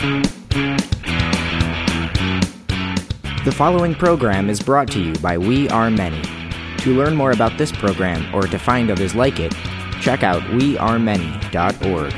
The following program is brought to you by We Are Many. To learn more about this program or to find others like it, check out wearemany.org.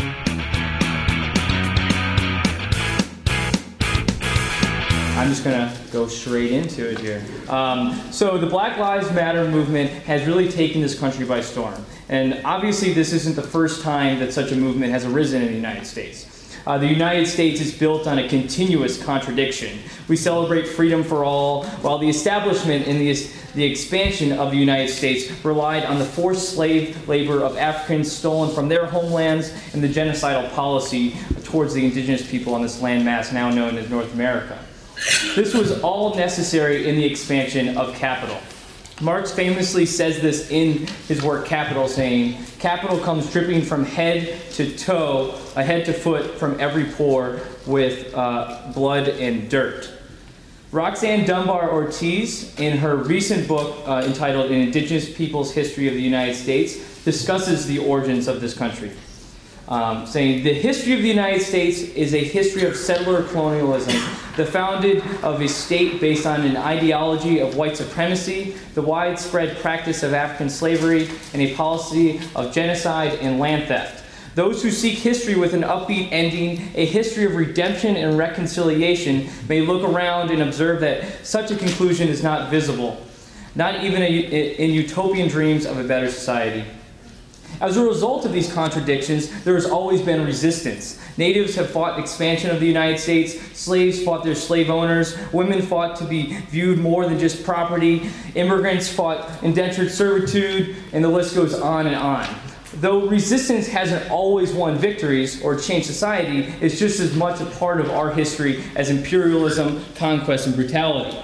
I'm just going to go straight into it here. So the Black Lives Matter movement has really taken this country by storm. And obviously this isn't the first time that such a movement has arisen in the United States. The United States is built on a continuous contradiction. We celebrate freedom for all, while the establishment and the expansion of the United States relied on the forced slave labor of Africans stolen from their homelands and the genocidal policy towards the indigenous people on this landmass now known as North America. This was all necessary in the expansion of capital. Marx famously says this in his work Capital, saying, "Capital comes dripping from head to toe, head to foot, from every pore with blood and dirt." Roxanne Dunbar Ortiz, in her recent book entitled An Indigenous People's History of the United States, discusses the origins of this country, saying, "The history of the United States is a history of settler colonialism, the founded of a state based on an ideology of white supremacy, the widespread practice of African slavery, and a policy of genocide and land theft. Those who seek history with an upbeat ending, a history of redemption and reconciliation, may look around and observe that such a conclusion is not visible, not even in utopian dreams of a better society. As a result of these contradictions, there has always been resistance. Natives have fought expansion of the United States, slaves fought their slave owners, women fought to be viewed more than just property, immigrants fought indentured servitude, and the list goes on and on. Though resistance hasn't always won victories or changed society, it's just as much a part of our history as imperialism, conquest, and brutality.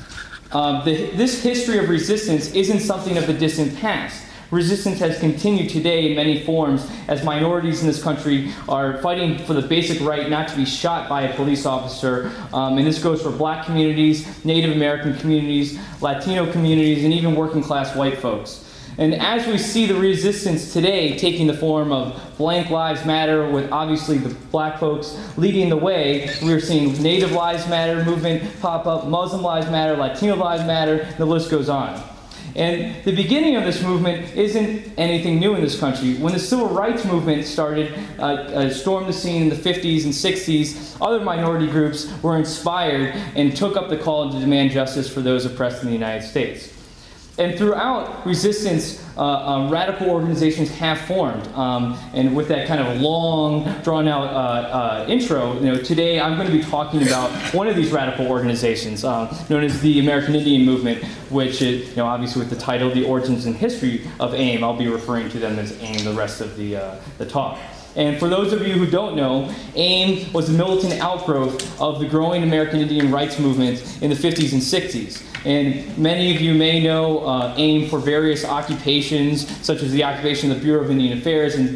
This history of resistance isn't something of the distant past. Resistance has continued today in many forms as minorities in this country are fighting for the basic right not to be shot by a police officer. And this goes for black communities, Native American communities, Latino communities, and even working class white folks. And as we see the resistance today taking the form of Black Lives Matter, with obviously the black folks leading the way, we're seeing Native Lives Matter movement pop up, Muslim Lives Matter, Latino Lives Matter, and the list goes on. And the beginning of this movement isn't anything new in this country. When the Civil Rights Movement started, stormed the scene in the 50s and 60s, other minority groups were inspired and took up the call to demand justice for those oppressed in the United States. And throughout resistance, radical organizations have formed. And with that kind of long, drawn-out intro, today I'm going to be talking about one of these radical organizations, known as the American Indian Movement, which is, obviously with the title, The Origins and History of AIM, I'll be referring to them as AIM the rest of the talk. And for those of you who don't know, AIM was a militant outgrowth of the growing American Indian rights movement in the 50s and 60s. And many of you may know AIM for various occupations, such as the occupation of the Bureau of Indian Affairs in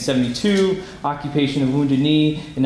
1972, occupation of Wounded Knee in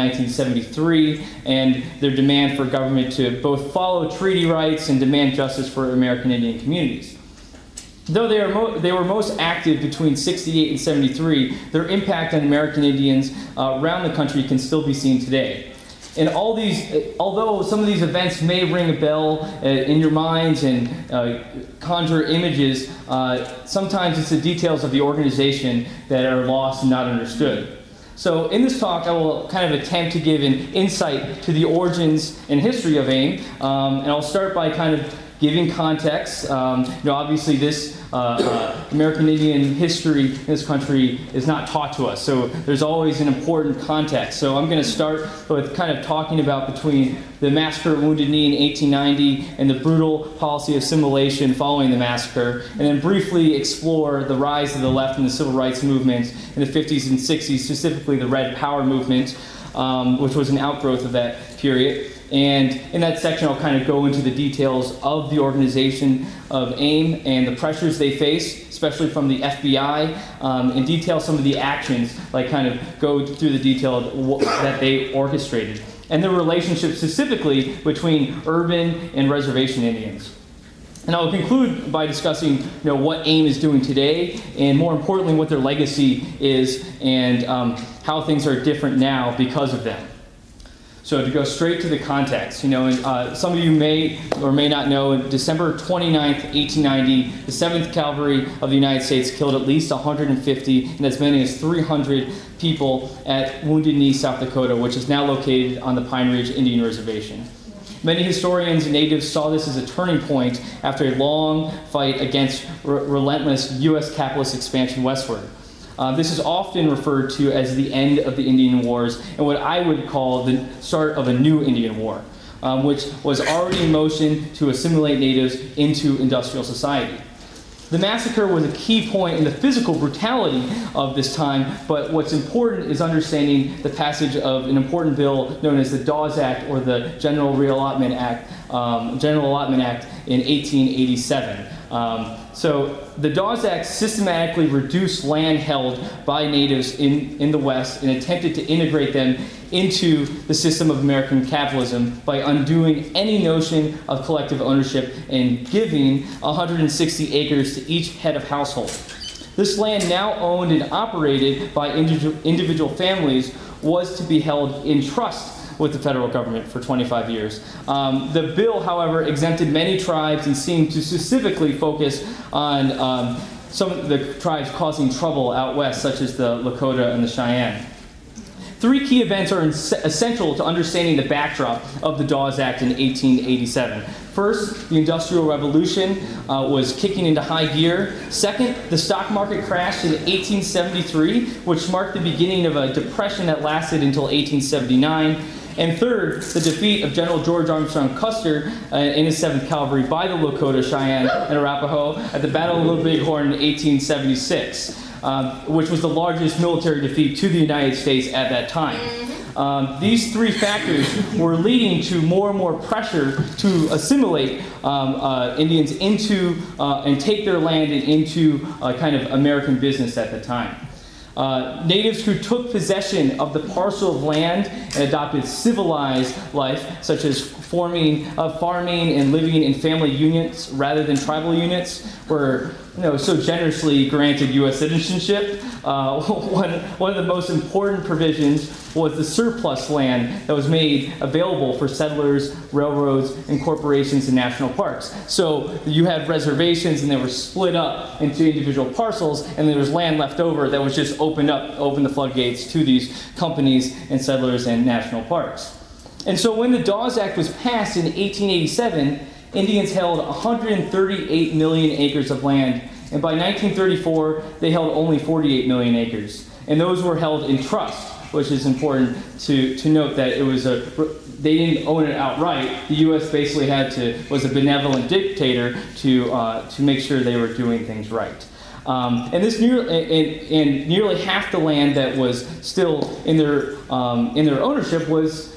1973, and their demand for government to both follow treaty rights and demand justice for American Indian communities. Though they were most active between 68 and 73, their impact on American Indians around the country can still be seen today. And although some of these events may ring a bell in your minds and conjure images, sometimes it's the details of the organization that are lost and not understood. So in this talk, I will kind of attempt to give an insight to the origins and history of AIM, and I'll start by kind of giving context. Obviously this American Indian history in this country is not taught to us, so there's always an important context. So I'm going to start with kind of talking about between the massacre at Wounded Knee in 1890 and the brutal policy of assimilation following the massacre, and then briefly explore the rise of the left and the civil rights movement in the 50s and 60s, specifically the Red Power movement, which was an outgrowth of that period. And in that section, I'll kind of go into the details of the organization of AIM and the pressures they face, especially from the FBI, and detail some of the actions, like kind of go through the detail that they orchestrated, and the relationship specifically between urban and reservation Indians. And I'll conclude by discussing what AIM is doing today, and more importantly, what their legacy is, and how things are different now because of them. So to go straight to the context, some of you may or may not know, December 29th, 1890, the 7th Cavalry of the United States killed at least 150 and as many as 300 people at Wounded Knee, South Dakota, which is now located on the Pine Ridge Indian Reservation. Many historians and natives saw this as a turning point after a long fight against relentless U.S. capitalist expansion westward. This is often referred to as the end of the Indian Wars and what I would call the start of a new Indian War, which was already in motion to assimilate natives into industrial society. The massacre was a key point in the physical brutality of this time, but what's important is understanding the passage of an important bill known as the Dawes Act, or the General Allotment Act in 1887. So the Dawes Act systematically reduced land held by natives in the West and attempted to integrate them into the system of American capitalism by undoing any notion of collective ownership and giving 160 acres to each head of household. This land, now owned and operated by individual families, was to be held in trust with the federal government for 25 years. The bill, however, exempted many tribes and seemed to specifically focus on some of the tribes causing trouble out west, such as the Lakota and the Cheyenne. Three key events are essential to understanding the backdrop of the Dawes Act in 1887. First, the Industrial Revolution was kicking into high gear. Second, the stock market crashed in 1873, which marked the beginning of a depression that lasted until 1879. And third, the defeat of General George Armstrong Custer in his 7th Cavalry by the Lakota, Cheyenne, and Arapaho at the Battle of Little Bighorn in 1876. Which was the largest military defeat to the United States at that time. These three factors were leading to more and more pressure to assimilate Indians into and take their land into kind of American business at the time. Natives who took possession of the parcel of land and adopted civilized life, such as farming and living in family units rather than tribal units, were so generously granted U.S. citizenship. One of the most important provisions was the surplus land that was made available for settlers, railroads, and corporations and national parks. So you had reservations, and they were split up into individual parcels, and there was land left over that was just opened the floodgates to these companies and settlers and national parks. And so when the Dawes Act was passed in 1887, Indians held 138 million acres of land, and by 1934, they held only 48 million acres. And those were held in trust, which is important to note that they didn't own it outright. The U.S. basically was a benevolent dictator to make sure they were doing things right. And nearly half the land that was still in their ownership was,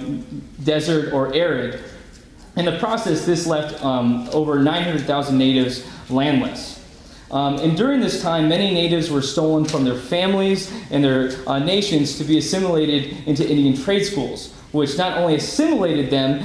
desert or arid. In the process, this left over 900,000 natives landless. And during this time, many natives were stolen from their families and their nations to be assimilated into Indian trade schools, which not only assimilated them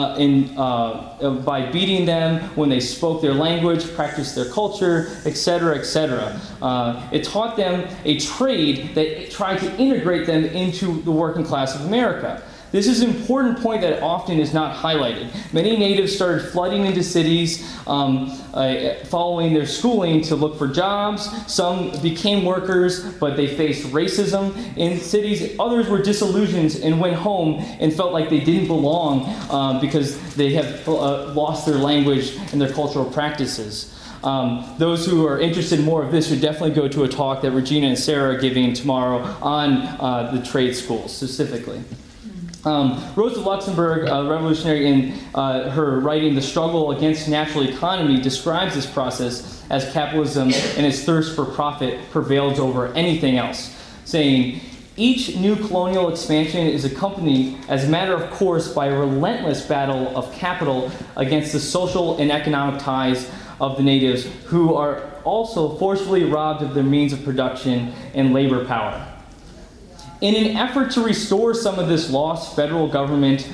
by beating them when they spoke their language, practiced their culture, etc., etc. It taught them a trade that tried to integrate them into the working class of America. This is an important point that often is not highlighted. Many natives started flooding into cities following their schooling to look for jobs. Some became workers, but they faced racism in cities. Others were disillusioned and went home and felt like they didn't belong because they have lost their language and their cultural practices. Those who are interested in more of this should definitely go to a talk that Regina and Sarah are giving tomorrow on the trade schools specifically. Rosa Luxemburg, a revolutionary, in her writing The Struggle Against Natural Economy, describes this process as capitalism and its thirst for profit prevails over anything else, saying, each new colonial expansion is accompanied, as a matter of course, by a relentless battle of capital against the social and economic ties of the natives, who are also forcefully robbed of their means of production and labor power. In an effort to restore some of this lost, the federal government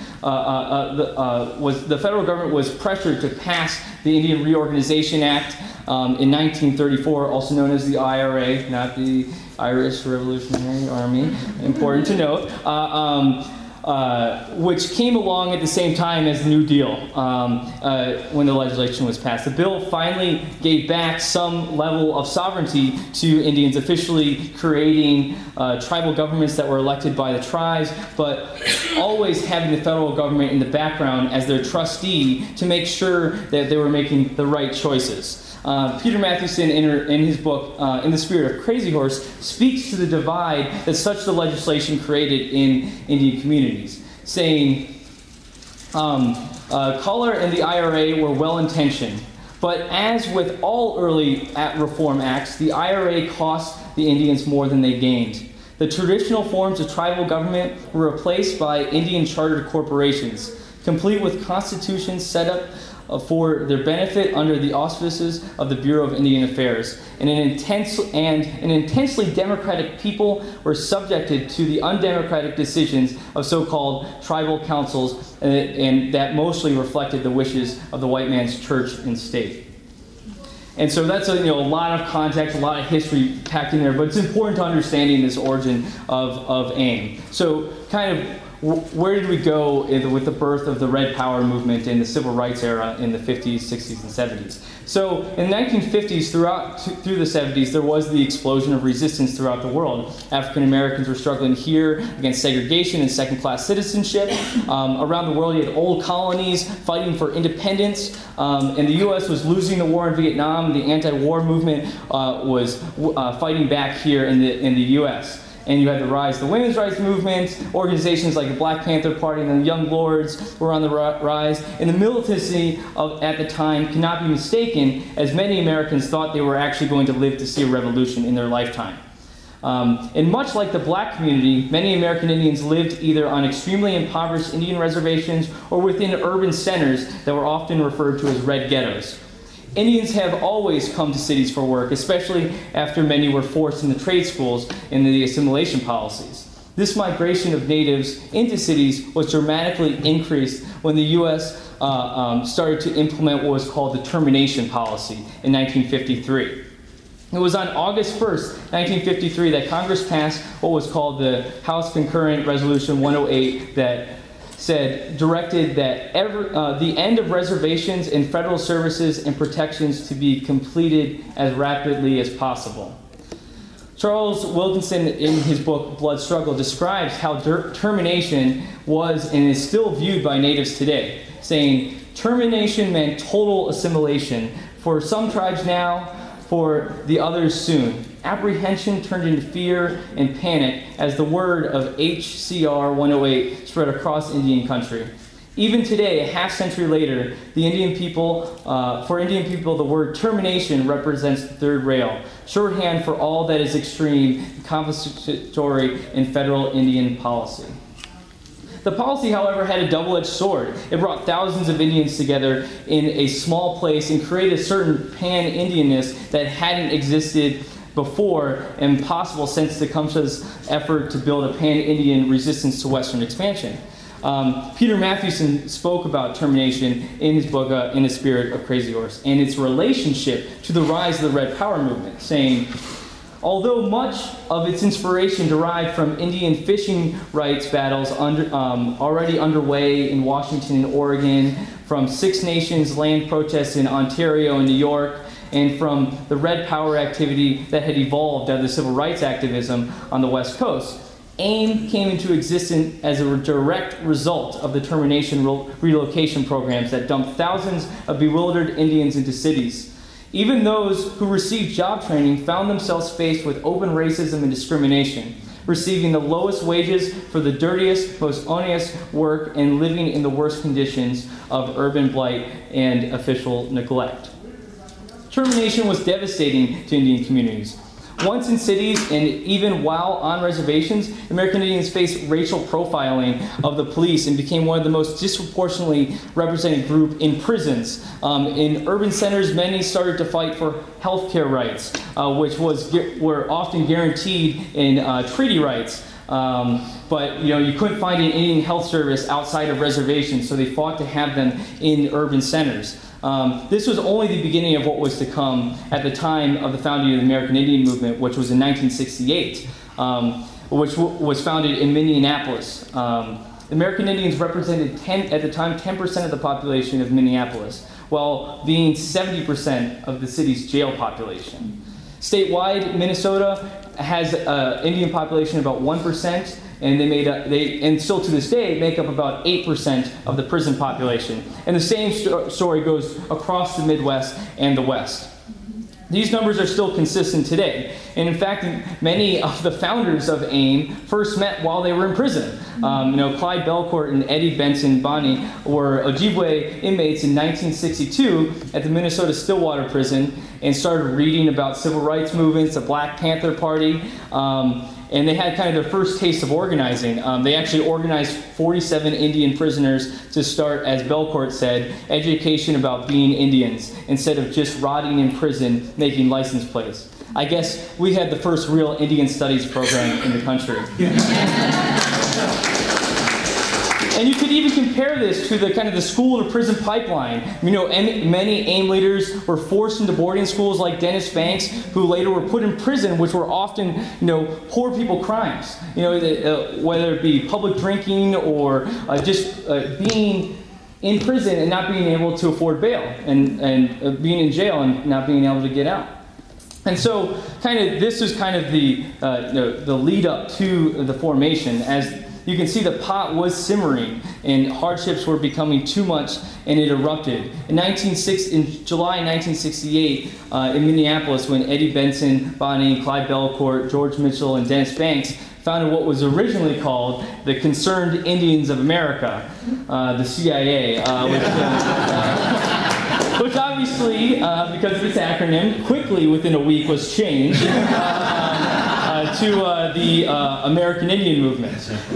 was pressured to pass the Indian Reorganization Act in 1934, also known as the IRA, not the Irish Revolutionary Army. Important to note. which came along at the same time as the New Deal when the legislation was passed. The bill finally gave back some level of sovereignty to Indians, officially creating tribal governments that were elected by the tribes, but always having the federal government in the background as their trustee to make sure that they were making the right choices. Peter Matthewson, in his book, In the Spirit of Crazy Horse, speaks to the divide that such the legislation created in Indian communities, saying, Color and the IRA were well-intentioned, but as with all early reform acts, the IRA cost the Indians more than they gained. The traditional forms of tribal government were replaced by Indian chartered corporations, complete with constitutions set up for their benefit under the auspices of the Bureau of Indian Affairs. And an intensely democratic people were subjected to the undemocratic decisions of so-called tribal councils, and that mostly reflected the wishes of the white man's church and state. And so that's a lot of context, a lot of history packed in there, but it's important to understanding this origin of AIM. So kind of where did we go with the birth of the Red Power movement in the Civil Rights era in the 50s, 60s, and 70s? So in the 1950s, through the 70s, there was the explosion of resistance throughout the world. African Americans were struggling here against segregation and second-class citizenship. Around the world, you had old colonies fighting for independence, and the U.S. was losing the war in Vietnam. The anti-war movement was fighting back here in the U.S. And you had the rise of the women's rights movement, organizations like the Black Panther Party and the Young Lords were on the rise, and the militancy at the time cannot be mistaken, as many Americans thought they were actually going to live to see a revolution in their lifetime. And much like the black community, many American Indians lived either on extremely impoverished Indian reservations or within urban centers that were often referred to as red ghettos. Indians have always come to cities for work, especially after many were forced into trade schools in the assimilation policies. This migration of natives into cities was dramatically increased when the U.S. Started to implement what was called the termination policy in 1953. It was on August 1st, 1953, that Congress passed what was called the House Concurrent Resolution 108 that directed that the end of reservations in federal services and protections to be completed as rapidly as possible. Charles Wilkinson, in his book Blood Struggle, describes how termination was and is still viewed by natives today, saying, termination meant total assimilation for some tribes now, for the others soon. Apprehension turned into fear and panic as the word of HCR 108 spread across Indian country. Even today, a half-century later, for Indian people, the word termination represents the third rail, shorthand for all that is extreme, confiscatory, and federal Indian policy. The policy, however, had a double-edged sword. It brought thousands of Indians together in a small place and created a certain pan-Indianness that hadn't existed before and possible since Tecumseh's effort to build a pan-Indian resistance to Western expansion. Peter Matthewson spoke about termination in his book, In the Spirit of Crazy Horse, and its relationship to the rise of the Red Power movement, saying, although much of its inspiration derived from Indian fishing rights battles already underway in Washington and Oregon, from Six Nations land protests in Ontario and New York, and from the Red Power activity that had evolved out of the civil rights activism on the West Coast, AIM came into existence as a direct result of the termination relocation programs that dumped thousands of bewildered Indians into cities. Even those who received job training found themselves faced with open racism and discrimination, receiving the lowest wages for the dirtiest, most onerous work and living in the worst conditions of urban blight and official neglect. Termination was devastating to Indian communities. Once in cities and even while on reservations, American Indians faced racial profiling of the police and became one of the most disproportionately represented group in prisons. In urban centers, many started to fight for health care rights, which were often guaranteed in treaty rights. But you couldn't find an Indian health service outside of reservations, so they fought to have them in urban centers. This was only the beginning of what was to come at the time of the founding of the American Indian Movement, which was in 1968. which was founded in Minneapolis. American Indians represented at the time 10% of the population of Minneapolis, while being 70% of the city's jail population. Statewide, Minnesota has an Indian population of about 1%, and and still to this day make up about 8% of the prison population. And the same story goes across the Midwest and the West. These numbers are still consistent today. And in fact, many of the founders of AIM first met while they were in prison. Clyde Belcourt and Eddie Benson Bonney were Ojibwe inmates in 1962 at the Minnesota Stillwater Prison and started reading about civil rights movements, the Black Panther Party, and they had kind of their first taste of organizing. They actually organized 47 Indian prisoners to start, as Belcourt said, education about being Indians instead of just rotting in prison making license plates. I guess we had the first real Indian studies program in the country. And you could even compare this to the kind of the school to prison pipeline. Many AIM leaders were forced into boarding schools like Dennis Banks, who later were put in prison, which were often, poor people crimes. Whether it be public drinking or just being in prison and not being able to afford bail, and being in jail and not being able to get out. And so, this is kind of the lead up to the formation. As you can see, the pot was simmering, and hardships were becoming too much, and it erupted. In July 1968, in Minneapolis, when Eddie Benson Bonney, Clyde Belcourt, George Mitchell, and Dennis Banks founded what was originally called the Concerned Indians of America, the CIA, which obviously, because of its acronym, quickly within a week was changed to the American Indian Movement.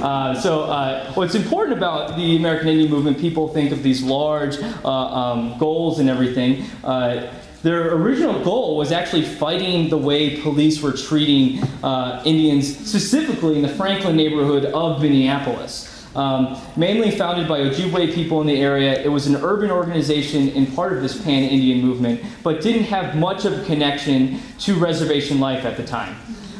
What's important about the American Indian Movement, people think of these large goals and everything. Their original goal was actually fighting the way police were treating Indians, specifically in the Franklin neighborhood of Minneapolis. Mainly founded by Ojibwe people in the area, it was an urban organization and part of this pan-Indian movement, but didn't have much of a connection to reservation life at the time.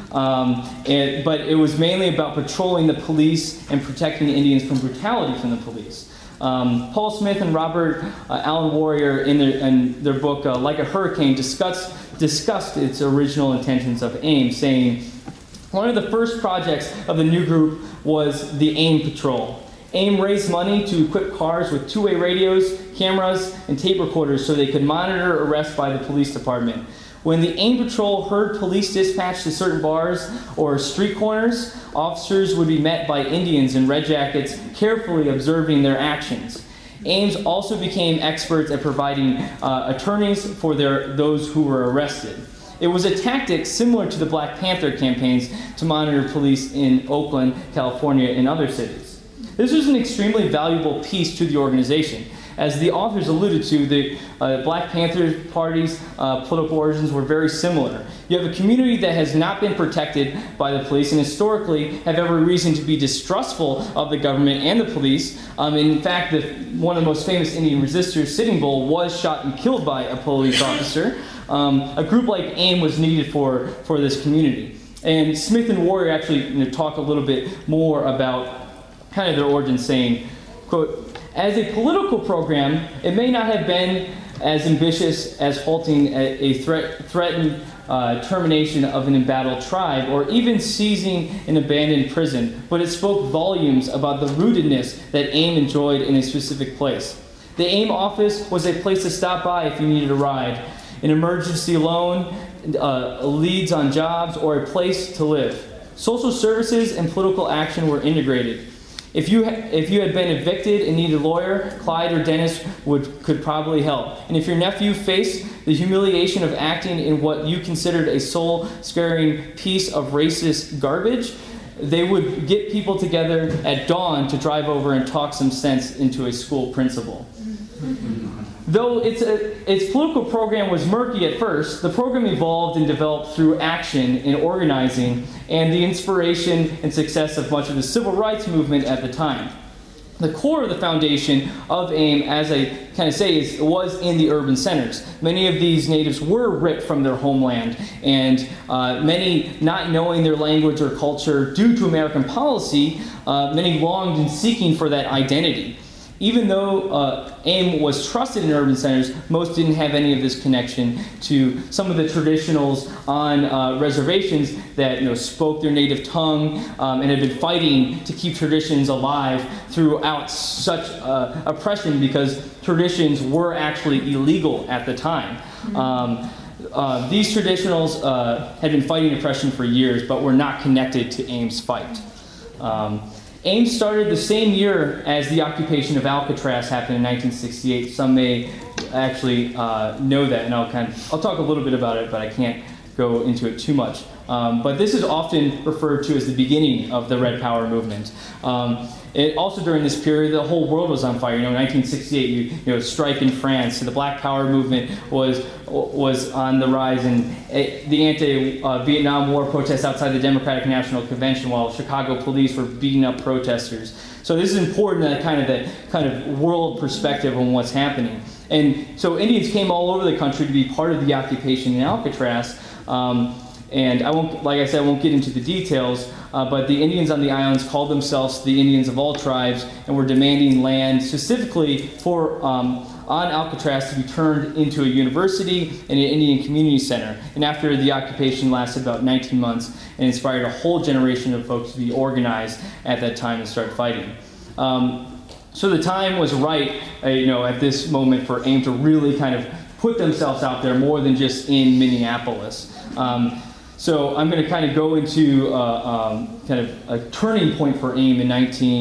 But it was mainly about patrolling the police and protecting Indians from brutality from the police. Paul Smith and Robert Allen Warrior, in their book Like a Hurricane, discussed its original intentions of AIM, saying, one of the first projects of the new group was the AIM Patrol. AIM raised money to equip cars with two-way radios, cameras, and tape recorders so they could monitor arrests by the police department. When the AIM Patrol heard police dispatched to certain bars or street corners, officers would be met by Indians in red jackets, carefully observing their actions. AIMs also became experts at providing attorneys for those who were arrested. It was a tactic similar to the Black Panther campaigns to monitor police in Oakland, California, and other cities. This was an extremely valuable piece to the organization. As the authors alluded to, the Black Panther Party's political origins were very similar. You have a community that has not been protected by the police and historically have every reason to be distrustful of the government and the police. In fact, one of the most famous Indian resistors, Sitting Bull, was shot and killed by a police officer. A group like AIM was needed for this community. And Smith and Warrior actually talk a little bit more about kind of their origins, saying, quote, as a political program, it may not have been as ambitious as halting a threatened termination of an embattled tribe or even seizing an abandoned prison, but it spoke volumes about the rootedness that AIM enjoyed in a specific place. The AIM office was a place to stop by if you needed a ride, an emergency loan, leads on jobs, or a place to live. Social services and political action were integrated. If you had been evicted and needed a lawyer, Clyde or Dennis could probably help. And if your nephew faced the humiliation of acting in what you considered a soul-scaring piece of racist garbage, they would get people together at dawn to drive over and talk some sense into a school principal. Though its political program was murky at first, the program evolved and developed through action and organizing and the inspiration and success of much of the civil rights movement at the time. the core of the foundation of AIM, as I kind of say, was in the urban centers. Many of these natives were ripped from their homeland, and many, not knowing their language or culture due to American policy, many longed and seeking for that identity. Even though AIM was trusted in urban centers, most didn't have any of this connection to some of the traditionals on reservations that spoke their native tongue and had been fighting to keep traditions alive throughout such oppression, because traditions were actually illegal at the time. These traditionals had been fighting oppression for years, but were not connected to AIM's fight. AIM started the same year as the occupation of Alcatraz happened in 1968. Some may actually know that, and I'll talk a little bit about it, but I can't go into it too much. But this is often referred to as the beginning of the Red Power movement. Also during this period, the whole world was on fire. 1968, strike in France. So the Black Power movement was on the rise, and the anti-Vietnam War protests outside the Democratic National Convention, while Chicago police were beating up protesters. So this is important, that kind of world perspective on what's happening. And so Indians came all over the country to be part of the occupation in Alcatraz. And I won't get into the details, but the Indians on the islands called themselves the Indians of all tribes, and were demanding land specifically for on Alcatraz to be turned into a university and an Indian community center. And after the occupation lasted about 19 months and inspired a whole generation of folks to be organized at that time and start fighting. So the time was right, at this moment for AIM to really kind of put themselves out there more than just in Minneapolis. So I'm going to kind of go into kind of a turning point for AIM in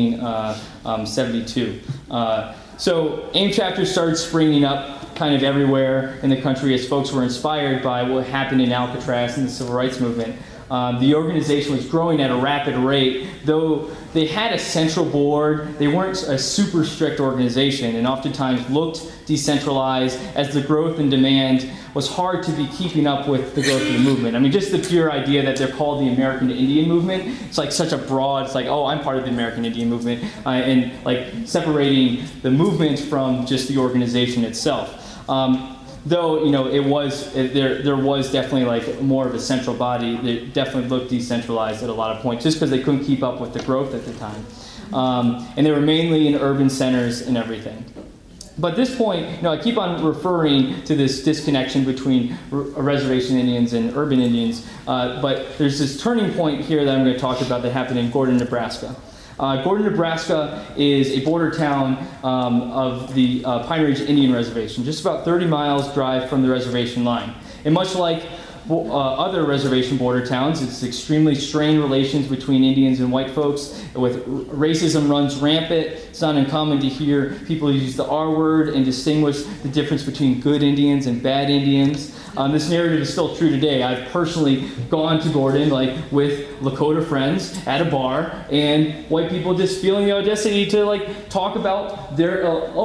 1972. So AIM chapters started springing up kind of everywhere in the country as folks were inspired by what happened in Alcatraz and the Civil Rights Movement. The organization was growing at a rapid rate, though they had a central board. They weren't a super strict organization, and oftentimes looked decentralized, as the growth and demand was hard to be keeping up with the growth of the movement. I mean, just the pure idea that they're called the American Indian Movement, it's like such a broad, it's like, oh, I'm part of the American Indian Movement, and like separating the movement from just the organization itself. Though there was definitely like more of a central body. It definitely looked decentralized at a lot of points, just because they couldn't keep up with the growth at the time, and they were mainly in urban centers and everything. But at this point, I keep on referring to this disconnection between reservation Indians and urban Indians. But there's this turning point here that I'm going to talk about that happened in Gordon, Nebraska. Gordon, Nebraska is a border town of the Pine Ridge Indian Reservation, just about 30 miles drive from the reservation line. And much like other reservation border towns, it's extremely strained relations between Indians and white folks. With racism runs rampant, it's not uncommon to hear people use the R word and distinguish the difference between good Indians and bad Indians. This narrative is still true today. I've personally gone to Gordon, with Lakota friends at a bar, and white people just feeling the audacity to talk about their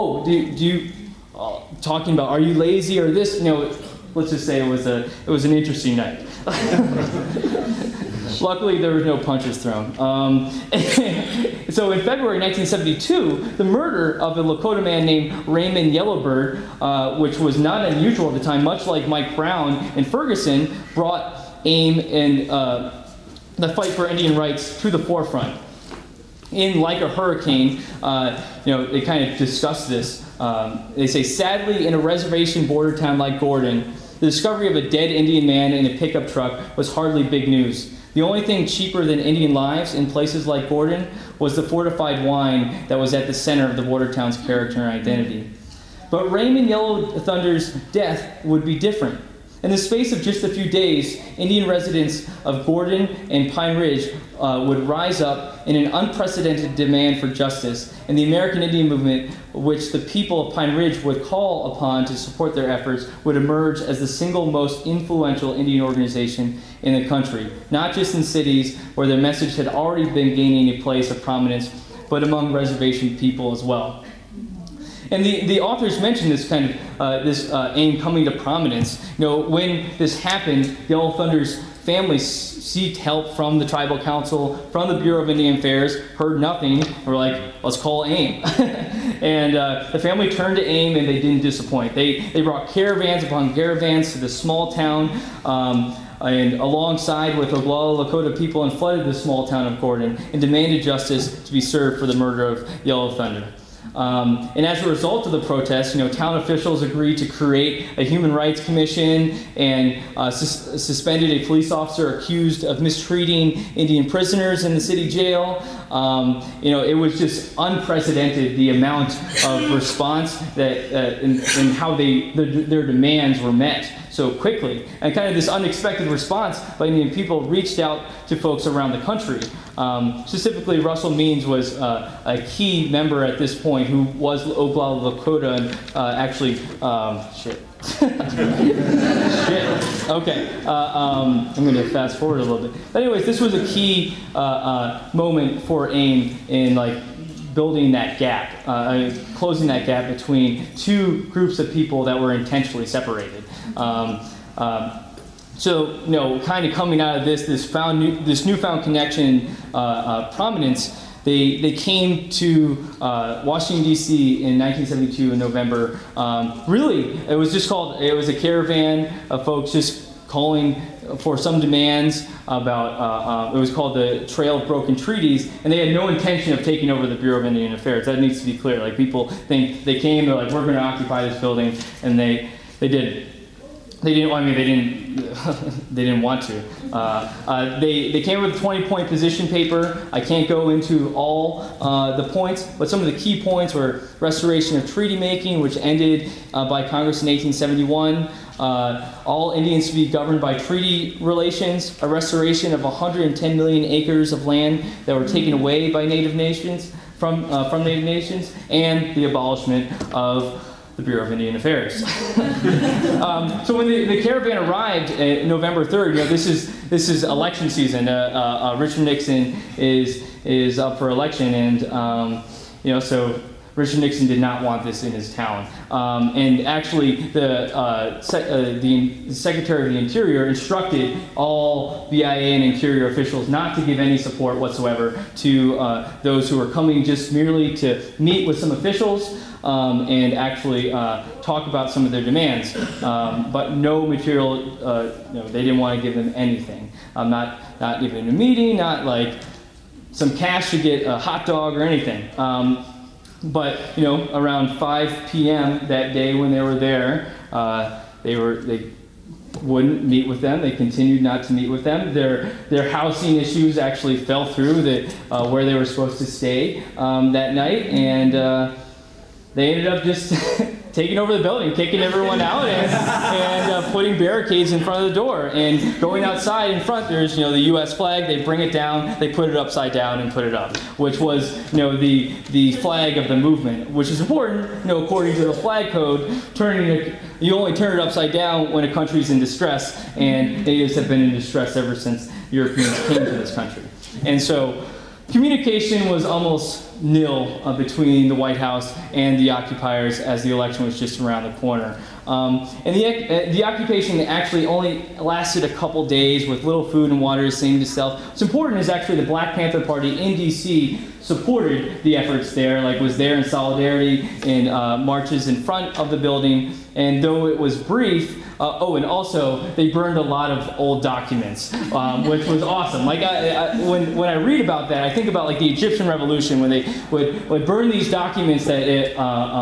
talking about, are you lazy or this? Let's just say it was an interesting night. Luckily, there were no punches thrown. So in February 1972, the murder of a Lakota man named Raymond Yellowbird, which was not unusual at the time, much like Mike Brown in Ferguson, brought AIM and the fight for Indian rights to the forefront. In Like a Hurricane, they kind of discuss this. They say, sadly, in a reservation border town like Gordon, the discovery of a dead Indian man in a pickup truck was hardly big news. The only thing cheaper than Indian lives in places like Gordon was the fortified wine that was at the center of the border town's character and identity. But Raymond Yellow Thunder's death would be different. In the space of just a few days, Indian residents of Gordon and Pine Ridge would rise up in an unprecedented demand for justice, and the American Indian Movement, which the people of Pine Ridge would call upon to support their efforts, would emerge as the single most influential Indian organization in the country, not just in cities where their message had already been gaining a place of prominence, but among reservation people as well. And the authors mention this AIM coming to prominence. When this happened, Yellow Thunder's family seeked help from the tribal council, from the Bureau of Indian Affairs, heard nothing. We're like, let's call AIM. And the family turned to AIM, and they didn't disappoint. They brought caravans upon caravans to this small town, and alongside with Oglala Lakota people, and flooded the small town of Gordon and demanded justice to be served for the murder of Yellow Thunder. And as a result of the protests, town officials agreed to create a human rights commission and suspended a police officer accused of mistreating Indian prisoners in the city jail. It was just unprecedented, the amount of response that and how their demands were met so quickly. And kind of this unexpected response by Indian people reached out to folks around the country. Specifically, Russell Means was a key member at this point who was Oglala Lakota and shit. Shit. Okay. I'm going to fast forward a little bit. But anyways, this was a key moment for AIM in building that gap, closing that gap between two groups of people that were intentionally separated. So, kind of coming out of this newfound connection, prominence, they came to Washington, D.C. in 1972 in November. It was a caravan of folks just calling for some demands about, it was called the Trail of Broken Treaties, and they had no intention of taking over the Bureau of Indian Affairs. That needs to be clear. People think they came, they're like, we're going to occupy this building, and they didn't. They didn't want to. They came with a 20-point position paper. I can't go into all the points, but some of the key points were restoration of treaty making, which ended by Congress in 1871. All Indians to be governed by treaty relations. A restoration of 110 million acres of land that were taken away by Native nations from Native nations, and the abolishment of the Bureau of Indian Affairs. So when the caravan arrived November 3rd, this is election season. Richard Nixon is up for election, and so Richard Nixon did not want this in his town. And actually, the Secretary of the Interior instructed all BIA and Interior officials not to give any support whatsoever to those who were coming just merely to meet with some officials and actually talk about some of their demands. But no material, they didn't want to give them anything. Not even a meeting, not some cash to get a hot dog or anything. But around 5 p.m. that day when they were there, they wouldn't meet with them. They continued not to meet with them. Their housing issues actually fell through where they were supposed to stay that night, and they ended up just taking over the building, kicking everyone out, and putting barricades in front of the door. And going outside in front, there's the U.S. flag. They bring it down, they put it upside down and put it up, which was the flag of the movement, which is important. According to the flag code, you only turn it upside down when a country's in distress, and natives have been in distress ever since Europeans came to this country. And so communication was almost nil between the White House and the occupiers as the election was just around the corner. And the occupation actually only lasted a couple days with little food and water to save itself. What's important is actually the Black Panther Party in D.C. supported the efforts there, was there in solidarity in marches in front of the building. And though it was brief, and also they burned a lot of old documents, which was awesome. When I read about that, I think about the Egyptian Revolution, when they would burn these documents that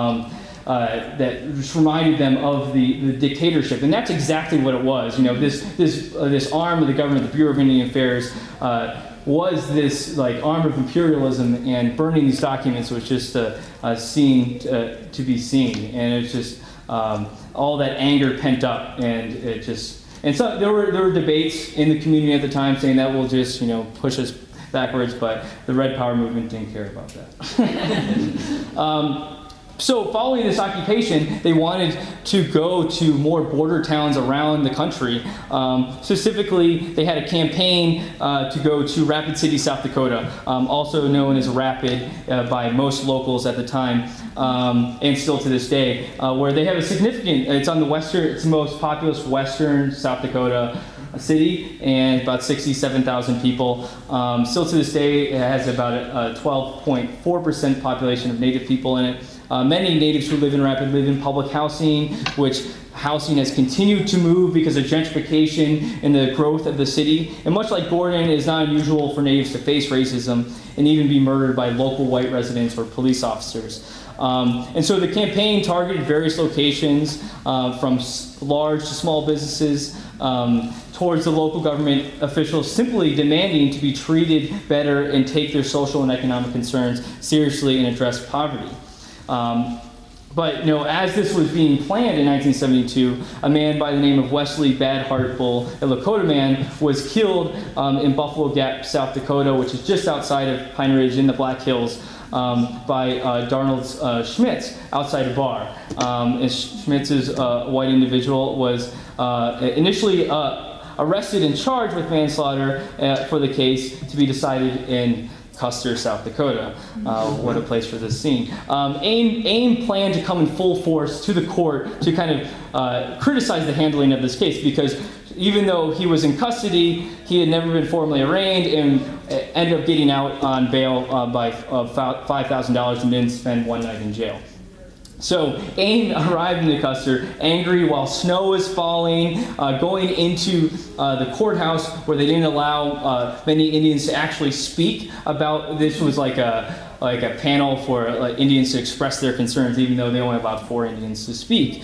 just reminded them of the dictatorship, and that's exactly what it was. This arm of the government, the Bureau of Indian Affairs, was this arm of imperialism, and burning these documents was just a scene to be seen, and it's just all that anger pent up, and it just. And so there were debates in the community at the time saying that will just push us backwards, but the Red Power movement didn't care about that. So following this occupation, they wanted to go to more border towns around the country. Specifically, they had a campaign to go to Rapid City, South Dakota, also known as Rapid by most locals at the time, and still to this day, where they have a significant, it's on the most populous western South Dakota, city and about 67,000 people. Still to this day, it has about a 12.4% population of Native people in it. Many natives who live in Rapid live in public housing, which housing has continued to move because of gentrification and the growth of the city. And much like Gordon, it is not unusual for natives to face racism and even be murdered by local white residents or police officers. And so the campaign targeted various locations, from large to small businesses, towards the local government officials simply demanding to be treated better and take their social and economic concerns seriously and address poverty. But as this was being planned in 1972, a man by the name of Wesley Bad Heart Bull, a Lakota man, was killed in Buffalo Gap, South Dakota, which is just outside of Pine Ridge in the Black Hills, by Darnold Schmitz outside a bar. And Schmitz is a white individual, was initially arrested and charged with manslaughter for the case to be decided in Custer, South Dakota. What a place for this scene. AIM planned to come in full force to the court to kind of criticize the handling of this case, because even though he was in custody, he had never been formally arraigned and ended up getting out on bail by $5,000 and didn't spend one night in jail. So AIM arrived in Custer, angry while snow was falling, going into the courthouse where they didn't allow many Indians to actually speak about. This was like a panel for Indians to express their concerns, even though they only allowed 4 Indians to speak.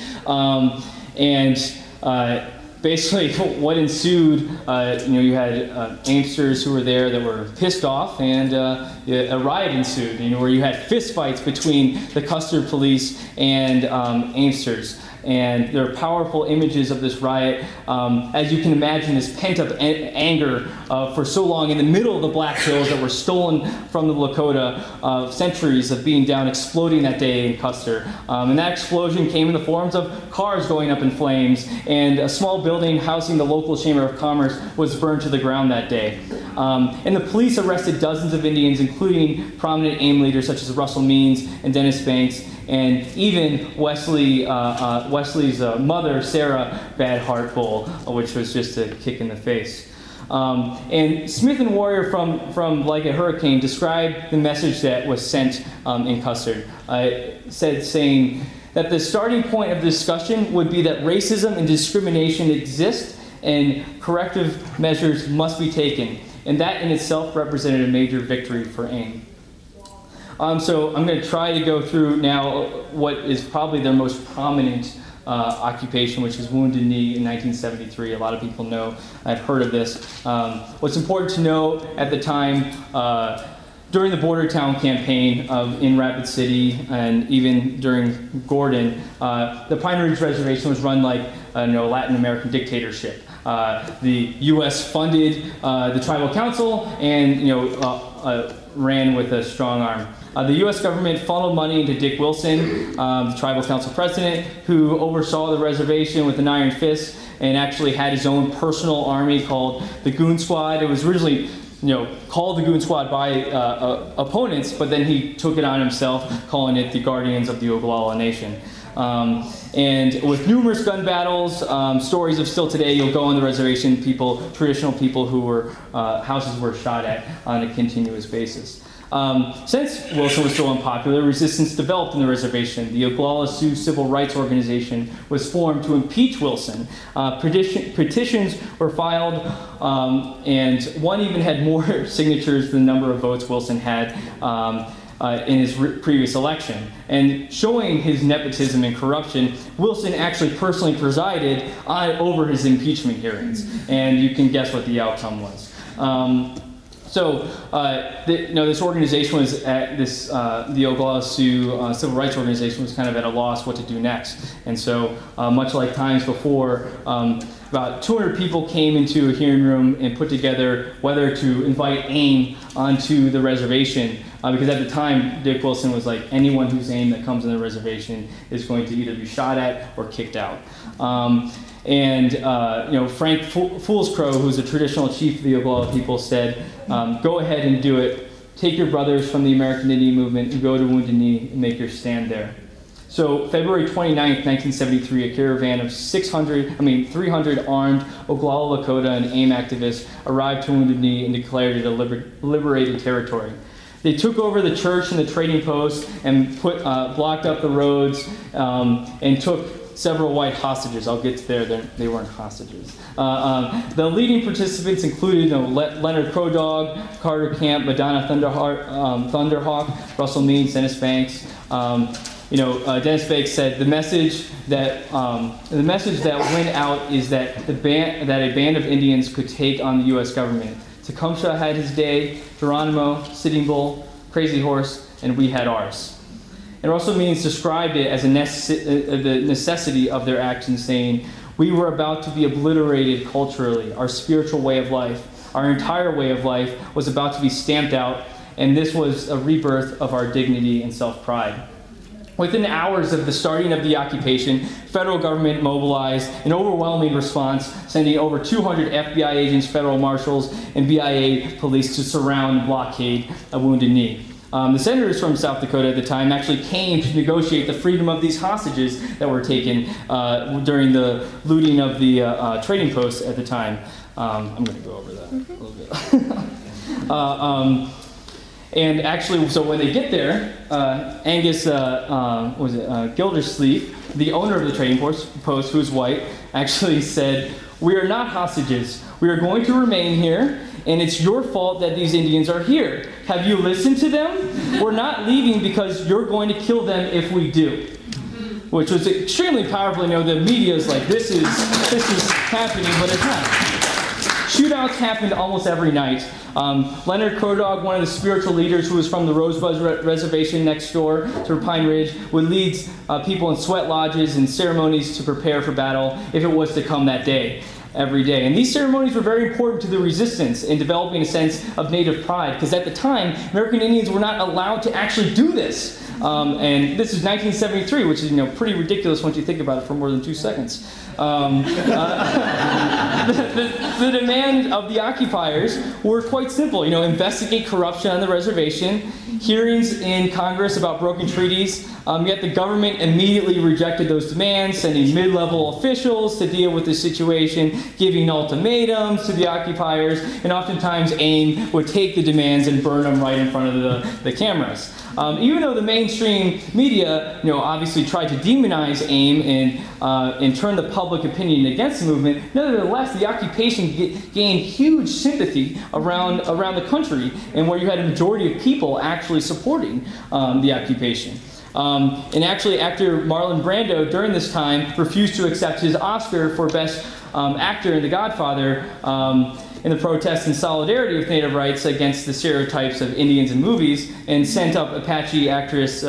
Basically, what ensued, you had Aimsters who were there that were pissed off, and a riot ensued, where you had fistfights between the Custer police and Aimsters. And there are powerful images of this riot. As you can imagine, this pent-up anger for so long in the middle of the Black Hills that were stolen from the Lakota, centuries of being down, exploding that day in Custer. And that explosion came in the forms of cars going up in flames, and a small building housing the local Chamber of Commerce was burned to the ground that day. And the police arrested dozens of Indians, including prominent AIM leaders such as Russell Means and Dennis Banks, and even Wesley's mother, Sarah Bad Heart Bull, which was just a kick in the face. And Smith and Warrior from Like a Hurricane described the message that was sent in Custer, saying that the starting point of the discussion would be that racism and discrimination exist and corrective measures must be taken. And that in itself represented a major victory for AIM. So I'm going to try to go through now what is probably their most prominent occupation, which is Wounded Knee in 1973. A lot of people know, I've heard of this. What's important to know at the time, during the Border Town campaign in Rapid City, and even during Gordon, the Pine Ridge Reservation was run like a Latin American dictatorship. The U.S. funded the tribal council and ran with a strong arm. The U.S. government funneled money into Dick Wilson, the tribal council president, who oversaw the reservation with an iron fist and actually had his own personal army called the Goon Squad. It was originally called the Goon Squad by opponents, but then he took it on himself, calling it the Guardians of the Oglala Nation. And with numerous gun battles, stories of still today, you'll go on the reservation, traditional people who were, houses were shot at on a continuous basis. Since Wilson was so unpopular, resistance developed in the reservation. The Oglala Sioux Civil Rights Organization was formed to impeach Wilson. Petitions were filed, and one even had more signatures than the number of votes Wilson had in his previous election. And showing his nepotism and corruption, Wilson actually personally presided over his impeachment hearings. And you can guess what the outcome was. This organization was at this, the Oglala Sioux Civil Rights Organization was kind of at a loss what to do next. And so, much like times before, about 200 people came into a hearing room and put together whether to invite AIM onto the reservation. Because at the time, Dick Wilson was like, anyone whose AIM that comes on the reservation is going to either be shot at or kicked out. Frank Foolscrow, who's a traditional chief of the Oglala people, said, go ahead and do it. Take your brothers from the American Indian movement and go to Wounded Knee and make your stand there. So February 29th, 1973, a caravan of 300 armed Oglala Lakota and AIM activists arrived to Wounded Knee and declared it a liberated territory. They took over the church and the trading post and blocked up the roads and took several white hostages. I'll get to there. They weren't hostages. The leading participants included Leonard Crow Dog, Carter Camp, Madonna Thunderhawk, Russell Means, Dennis Banks. Dennis Banks said the message that went out is that a band of Indians could take on the U.S. government. Tecumseh had his day, Geronimo, Sitting Bull, Crazy Horse, and we had ours. And Russell Means described it as the necessity of their actions, saying, "We were about to be obliterated culturally. Our spiritual way of life, our entire way of life, was about to be stamped out, and this was a rebirth of our dignity and self-pride." Within hours of the starting of the occupation, federal government mobilized an overwhelming response, sending over 200 FBI agents, federal marshals, and BIA police to surround and blockade Wounded Knee. The senators from South Dakota at the time actually came to negotiate the freedom of these hostages that were taken during the looting of the trading posts at the time. I'm going to go over that a little bit. And actually, so when they get there, Angus Gildersleeve, the owner of the trading post, who's white, actually said, "We are not hostages. We are going to remain here, and it's your fault that these Indians are here. Have you listened to them? We're not leaving because you're going to kill them if we do." Which was extremely powerful. The media is like, this is happening, but it's not. Shootouts happened almost every night. Leonard Crow Dog, one of the spiritual leaders who was from the Rosebud Reservation next door to Pine Ridge, would lead people in sweat lodges and ceremonies to prepare for battle if it was to come that day, every day. And these ceremonies were very important to the resistance in developing a sense of native pride, because at the time, American Indians were not allowed to actually do this. And this is 1973, which is pretty ridiculous once you think about it for more than 2 seconds. The demand of the occupiers were quite simple. Investigate corruption on the reservation, hearings in Congress about broken treaties. Yet the government immediately rejected those demands, sending mid-level officials to deal with the situation, giving ultimatums to the occupiers, and oftentimes AIM would take the demands and burn them right in front of the cameras. Even though the mainstream media, obviously tried to demonize AIM and turn the public opinion against the movement, nevertheless, the occupation gained huge sympathy around the country, and where you had a majority of people actually supporting the occupation. And actually, actor Marlon Brando, during this time, refused to accept his Oscar for Best Actor in The Godfather in the protest in solidarity with native rights against the stereotypes of Indians in movies, and sent up Apache actress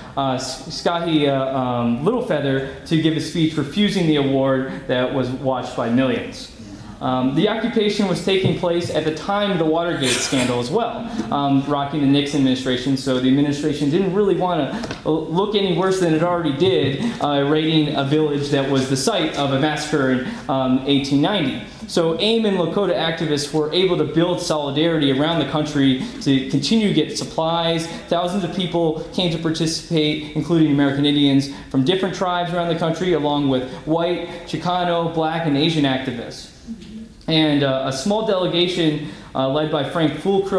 Skahi Littlefeather to give a speech refusing the award that was watched by millions. The occupation was taking place at the time of the Watergate scandal as well, rocking the Nixon administration, so the administration didn't really want to look any worse than it already did, raiding a village that was the site of a massacre in 1890. So AIM and Lakota activists were able to build solidarity around the country to continue to get supplies. Thousands of people came to participate, including American Indians from different tribes around the country, along with white, Chicano, black, and Asian activists. And a small delegation led by Frank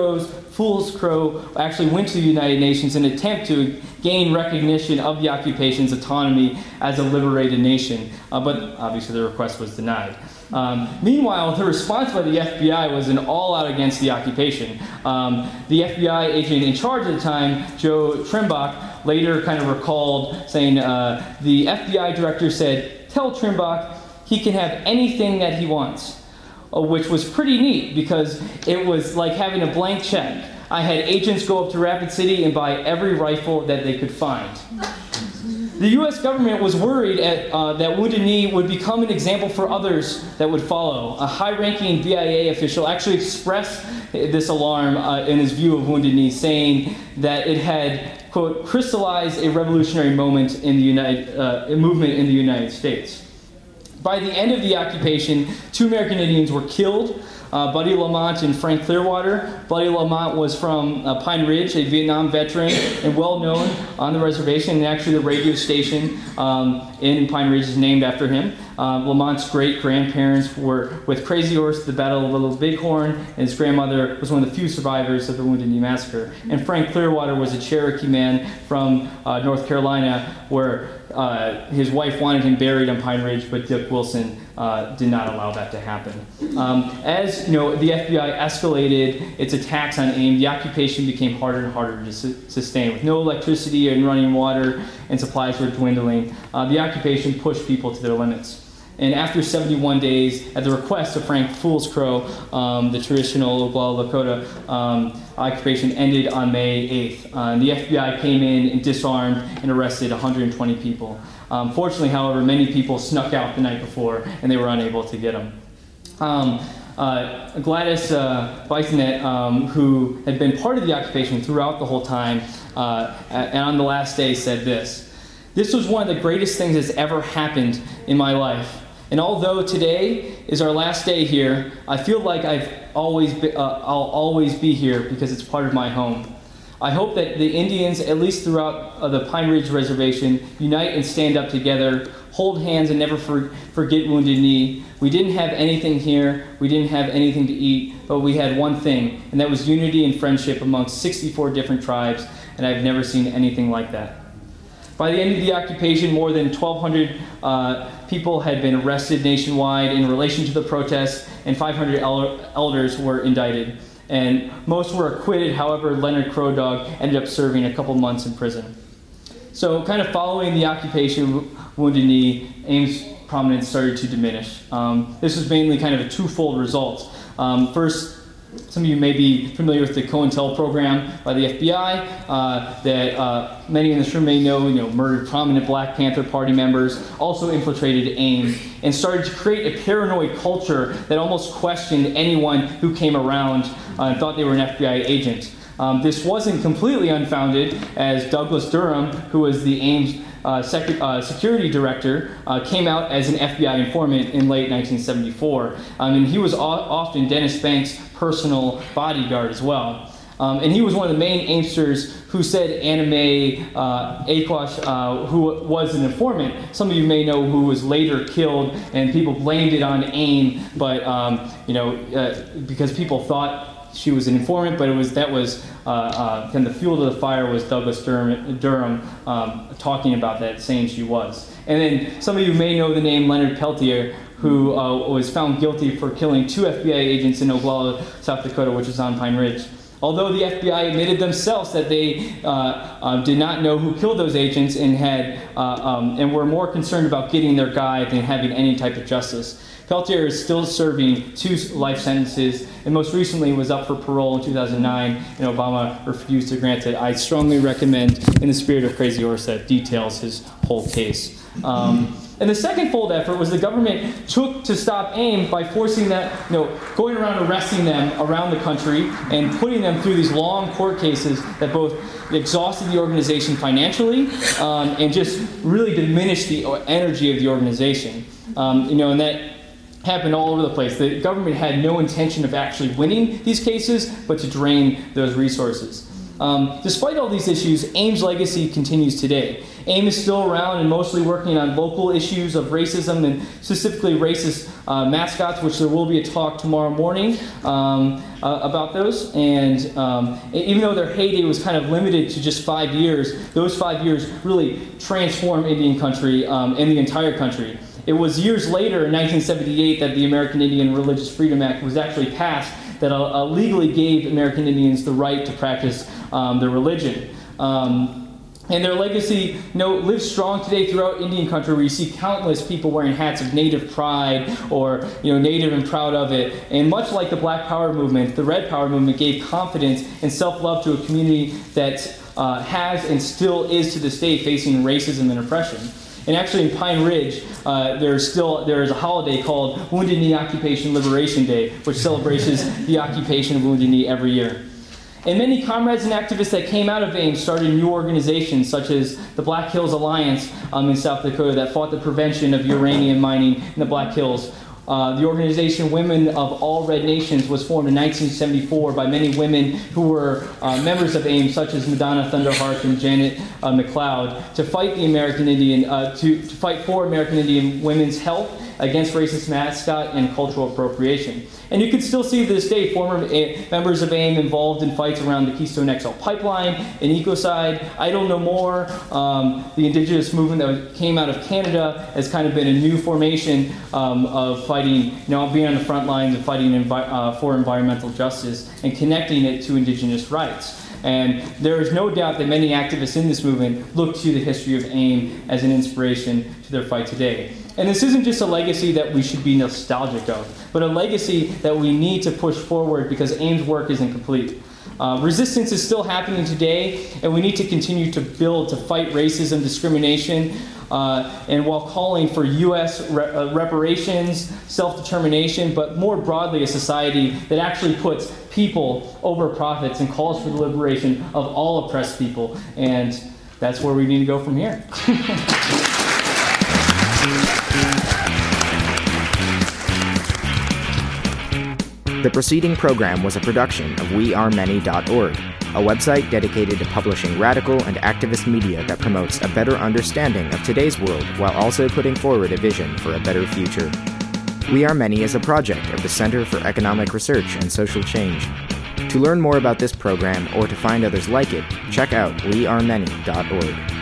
Foolscrow actually went to the United Nations in an attempt to gain recognition of the occupation's autonomy as a liberated nation. But obviously the request was denied. Meanwhile, the response by the FBI was an all-out against the occupation. The FBI agent in charge at the time, Joe Trimbach, later kind of recalled saying, the FBI director said, "Tell Trimbach he can have anything that he wants." Which was pretty neat because it was like having a blank check. I had agents go up to Rapid City and buy every rifle that they could find. The U.S. government was worried that Wounded Knee would become an example for others that would follow. A high-ranking BIA official actually expressed this alarm in his view of Wounded Knee, saying that it had, quote, crystallized a revolutionary moment in the movement in the United States. By the end of the occupation, 2 American Indians were killed, Buddy Lamont and Frank Clearwater. Buddy Lamont was from Pine Ridge, a Vietnam veteran and well known on the reservation, and actually the radio station in Pine Ridge is named after him. Lamont's great-grandparents were with Crazy Horse at the Battle of Little Bighorn, and his grandmother was one of the few survivors of the Wounded Knee Massacre. And Frank Clearwater was a Cherokee man from North Carolina, where his wife wanted him buried on Pine Ridge, but Dick Wilson did not allow that to happen. As the FBI escalated its attacks on AIM, the occupation became harder and harder to sustain. With no electricity and running water and supplies were dwindling, the occupation pushed people to their limits. And after 71 days, at the request of Frank Fool's Crow, the traditional Oglala Lakota occupation ended on May 8th. The FBI came in and disarmed and arrested 120 people. Fortunately, however, many people snuck out the night before, and they were unable to get them. Gladys Beisnet, who had been part of the occupation throughout the whole time, and on the last day said this: "This was one of the greatest things that's ever happened in my life. And although today is our last day here, I feel like I'll always be here because it's part of my home. I hope that the Indians, at least throughout the Pine Ridge Reservation, unite and stand up together, hold hands and never forget Wounded Knee. We didn't have anything here, we didn't have anything to eat, but we had one thing, and that was unity and friendship amongst 64 different tribes, and I've never seen anything like that." By the end of the occupation, more than 1,200 people had been arrested nationwide in relation to the protests, and 500 elders were indicted. And most were acquitted. However, Leonard Crow Dog ended up serving a couple months in prison. So kind of following the occupation of Wounded Knee, AIM's prominence started to diminish. This was mainly kind of a twofold result. First, some of you may be familiar with the COINTEL program by the FBI that many in this room may know, murdered prominent Black Panther Party members, also infiltrated AIM, and started to create a paranoid culture that almost questioned anyone who came around and thought they were an FBI agent. This wasn't completely unfounded, as Douglas Durham, who was the AIM's security director, came out as an FBI informant in late 1974. And he was often Dennis Banks' personal bodyguard as well. And he was one of the main AIMsters who said Anime Aquash, who was an informant. Some of you may know who was later killed, and people blamed it on AIM, but because people thought she was an informant, but that was kind of the fuel to the fire was Douglas Durham talking about that, saying she was. And then some of you may know the name Leonard Peltier, who was found guilty for killing 2 FBI agents in Oglala, South Dakota, which is on Pine Ridge. Although the FBI admitted themselves that they did not know who killed those agents and were more concerned about getting their guy than having any type of justice. Peltier is still serving 2 life sentences, and most recently was up for parole in 2009, and Obama refused to grant it. I strongly recommend In the Spirit of Crazy Horse that details his whole case. And the second fold effort was the government took to stop AIM by forcing that, going around arresting them around the country and putting them through these long court cases that both exhausted the organization financially and just really diminished the energy of the organization. And that happened all over the place. The government had no intention of actually winning these cases, but to drain those resources. Despite all these issues, AIM's legacy continues today. AIM is still around and mostly working on local issues of racism and specifically racist mascots, which there will be a talk tomorrow morning about those. And even though their heyday was kind of limited to just 5 years, those 5 years really transformed Indian country and the entire country. It was years later, in 1978, that the American Indian Religious Freedom Act was actually passed that legally gave American Indians the right to practice their religion. And their legacy lives strong today throughout Indian country, where you see countless people wearing hats of Native pride or Native and proud of it. And much like the Black Power movement, the Red Power movement gave confidence and self-love to a community that has and still is to this day facing racism and oppression. And actually in Pine Ridge, there is a holiday called Wounded Knee Occupation Liberation Day, which celebrates the occupation of Wounded Knee every year. And many comrades and activists that came out of AIM started new organizations, such as the Black Hills Alliance in South Dakota that fought the prevention of uranium mining in the Black Hills. The organization Women of All Red Nations was formed in 1974 by many women who were members of AIM, such as Madonna Thunderheart and Janet McLeod, to fight the American Indian, to fight for American Indian women's health against racist mascot and cultural appropriation. And you can still see to this day former members of AIM involved in fights around the Keystone XL pipeline, and Ecocide, Idle No More, the indigenous movement that came out of Canada has kind of been a new formation of fighting, being on the front lines of fighting for environmental justice and connecting it to indigenous rights. And there is no doubt that many activists in this movement look to the history of AIM as an inspiration to their fight today. And this isn't just a legacy that we should be nostalgic of, but a legacy that we need to push forward because AIM's work isn't complete. Resistance is still happening today, and we need to continue to build to fight racism, discrimination, and while calling for U.S. reparations, self-determination, but more broadly a society that actually puts people over profits and calls for the liberation of all oppressed people. And that's where we need to go from here. The preceding program was a production of wearemany.org, a website dedicated to publishing radical and activist media that promotes a better understanding of today's world while also putting forward a vision for a better future. We Are Many is a project of the Center for Economic Research and Social Change. To learn more about this program or to find others like it, check out wearemany.org.